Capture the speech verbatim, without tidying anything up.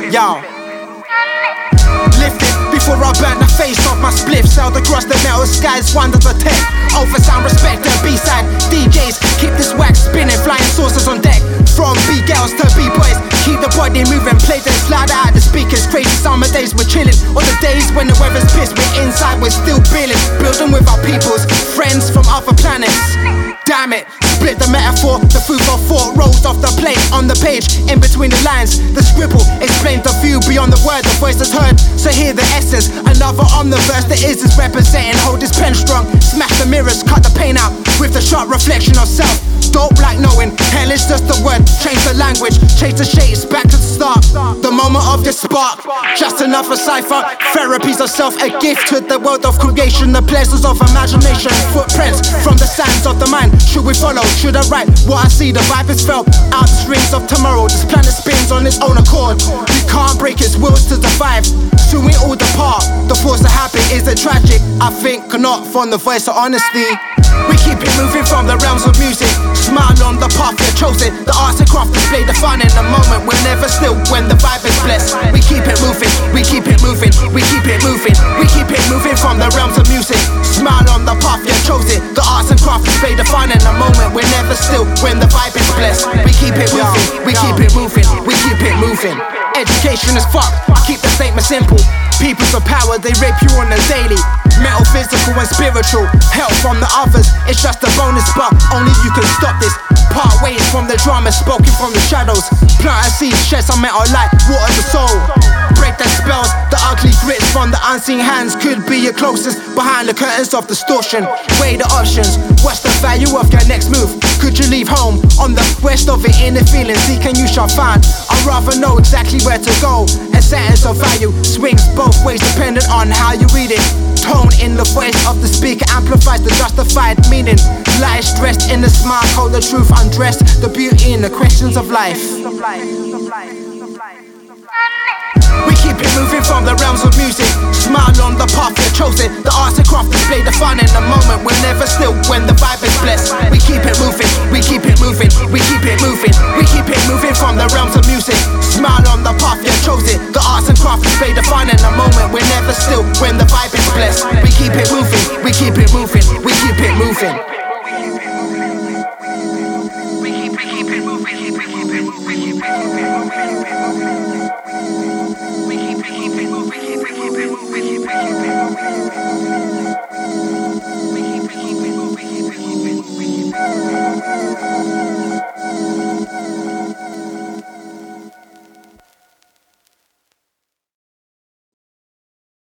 Yo. Lifted before I burn the face off my spliff. Sailed across the metal skies, wonders of tech. Over sound, respect and B-side D Js. Keep this wax spinning, flying saucers on deck. From B-girls to B-boys, keep the body moving. Play the slide out the speakers. Crazy summer days, we're chilling. On the days when the weather's pissed, we're inside, we're still building. Building with our peoples, friends from other planets. Damn it, split the metaphor. The food for thought rolls off the plate. On the page, in between the lines, the scribble explains the view beyond the word. The voice is heard, so hear the essence. Another on the verse that is is representing. Hold this pen strong, smash the mirrors, cut the paint out with the sharp reflection of self. Dope like knowing, hell is just a word. Change the language, change the shades, back to the start. The moment of your spark, just enough for cipher. Therapies of self, a gift to the world of creation. The pleasures of imagination, footprints from the sands of the mind. Should we follow, should I write what I see? The vibe is felt out the strings of tomorrow. This planet spins on its own accord. We can't break its wills to survive. Soon we all depart. The force of habit is it tragic? I think not from the voice of honesty. We keep it moving from the realms of music. Smile on the path you're chosen. The arts and craft display the fun in the moment. We're never still when the vibe is blessed. We keep it moving, we keep it moving, we keep it moving. We keep it moving from the realms of music. Smile on the path you're chosen. The arts and craft display the fun in the moment. We're never still when the vibe is blessed. We keep it moving, we keep it moving, we keep it moving. Education is fucked, keep the statement simple. Peoples of power, they rape you on the daily. Mental, physical and spiritual. Help from the others, it's just a bonus, but only you can stop this. Part ways from the drama, spoken from the shadows. Plant a seed, shed some metal light, water the soul. Break the spells, the ugly grits from the unseen hands could be your closest. Behind the curtains of distortion, weigh the options. What's the value of your next move? Could you leave home on the west of it in the feeling? Seek and you shall find. I'd rather know exactly where to go. A sentence of value swings both ways depending on how you read it. Tone in the voice of the speaker amplifies the justified meaning. Light is dressed in the smile, hold the truth undressed. The beauty in the questions of life. We keep it moving from the realms of music. Smile on the path you're chosen. The arts and craft display the fun in the moment. We're never still when the vibe is blessed. We keep it moving, we